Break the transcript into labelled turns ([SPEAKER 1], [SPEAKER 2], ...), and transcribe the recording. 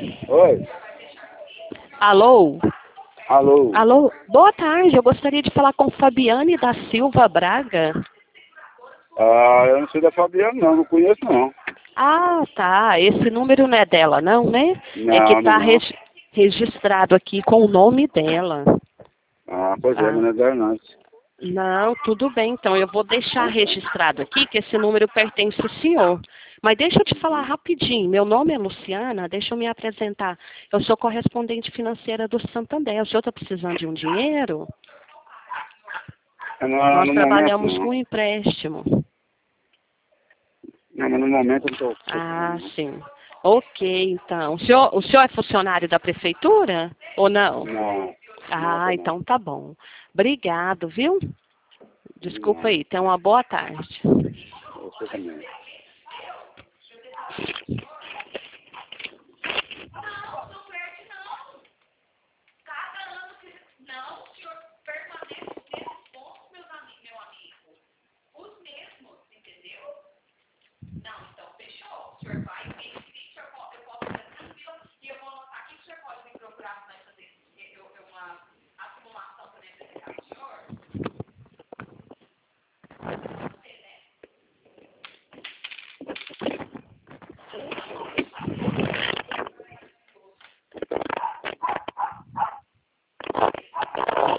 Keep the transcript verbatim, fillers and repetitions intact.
[SPEAKER 1] Oi.
[SPEAKER 2] Alô?
[SPEAKER 1] Alô.
[SPEAKER 2] Alô? Boa tarde, eu gostaria de falar com Fabiane da Silva Braga.
[SPEAKER 1] Ah, eu não sei da Fabiana, não. Não conheço, não.
[SPEAKER 2] Ah, tá. Esse número não é dela, não, né? É que
[SPEAKER 1] Não, não,
[SPEAKER 2] está
[SPEAKER 1] não.
[SPEAKER 2] registrado aqui com o nome dela.
[SPEAKER 1] Ah, pois é,
[SPEAKER 2] Ah,
[SPEAKER 1] mas não é dela, não.
[SPEAKER 2] não, tudo bem. Então, eu vou deixar registrado aqui que esse número pertence ao senhor. Mas deixa eu te falar rapidinho. Meu nome é Luciana, deixa eu me apresentar. Eu sou correspondente financeira do Santander. O senhor está precisando de um dinheiro?
[SPEAKER 1] Não,
[SPEAKER 2] Nós
[SPEAKER 1] no momento,
[SPEAKER 2] trabalhamos
[SPEAKER 1] não.
[SPEAKER 2] com empréstimo.
[SPEAKER 1] Não, mas no momento eu não estou
[SPEAKER 2] Ah,
[SPEAKER 1] precisando,
[SPEAKER 2] sim. Ok, então. O senhor, o senhor é funcionário da prefeitura ou não?
[SPEAKER 1] não. Não, não,
[SPEAKER 2] Ah,
[SPEAKER 1] tá não.
[SPEAKER 2] então tá bom. Obrigado, viu? Desculpa
[SPEAKER 1] Não,
[SPEAKER 2] aí. Tenha uma boa tarde.
[SPEAKER 1] você também.